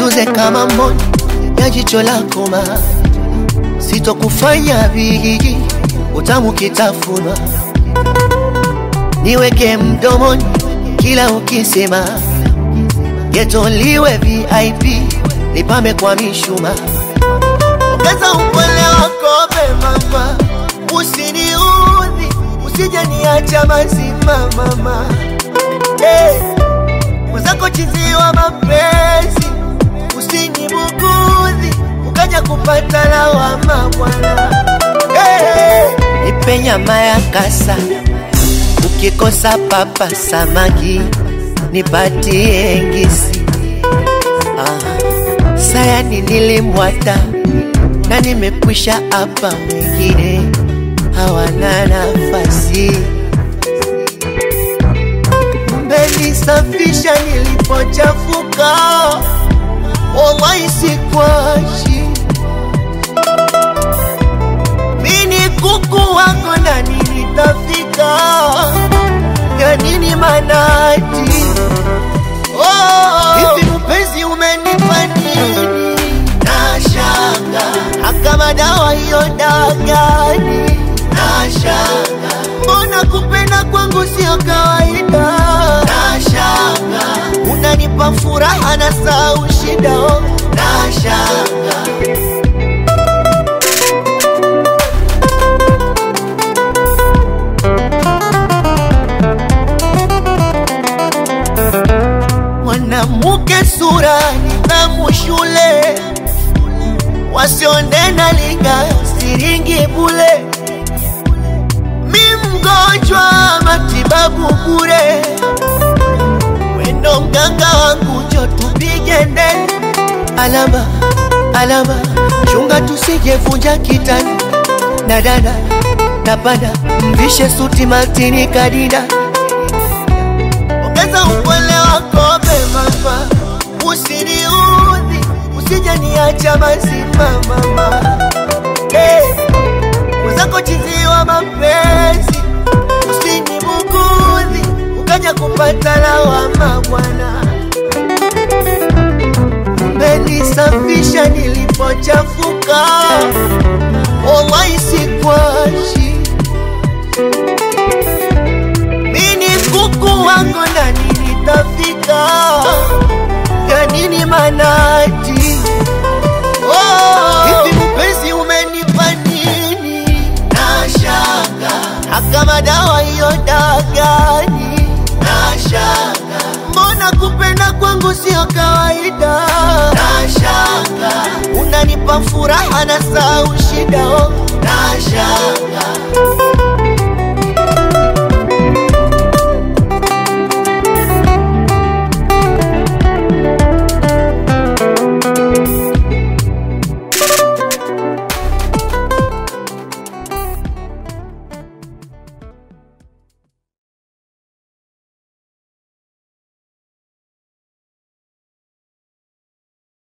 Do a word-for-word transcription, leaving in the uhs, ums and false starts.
nitunze kama mboni ya jicho lako ma, sitokufanya bigi utamu kitafunwa, niweke mdomoni kila ukisema, geto liwe V I P nipame kwa mishuma. Ongeza upole wako be mama, usiniudhi, usije niacha mazima mama. Hey, mwenzako chizi wa mapenzi, usinibugudhi ukaja kupata lawama bwana. Hey, nipe nyama ya kasa, ukikosa papa samaki nipatie ngisi. Ah, sayani nilimwata na nimekwisha hapa, wengine hawana nafasi. Mmenisafisha nilipochafuka, wallahi sikwashi. Mini kuku wako na nilitafika, ya nini manati? Oh, hivi mpenzi umenipa nini? Nashanga akama dawa hiyo dagani. Nashanga mbona kupenda kwangu sio kawaida. Nashanga unanipa furaha na sau shida. Nashanga mwanamke sura nidhamu shule, wasionde na linga siringi bule. Mi mgonjwa matibabu bure, wendo mganga wangu njo tupige ndeni. Alama, alama, chunga tusije vunja kitani. Na dada, napanda, mvishe suti Martini Kadida. Ongeza upole wako be mama, usiniudhi, usije niacha mazima mama. Hey, mwenzako chizi wa mapenzi, usinibugudhi ukaja kupata lawama bwana. Mmenisafisha nilipochafuka, wallahi sikwashi. Mini kuku wako na nilitafika, ya nini manati? Oh, hivi mpenzi umenipa nini? Nashanga akama dawa hiyo dagani. Nashanga mbona kupenda kwangu sio kawaida. Nashanga unanipa furaha na sau shida. Nashanga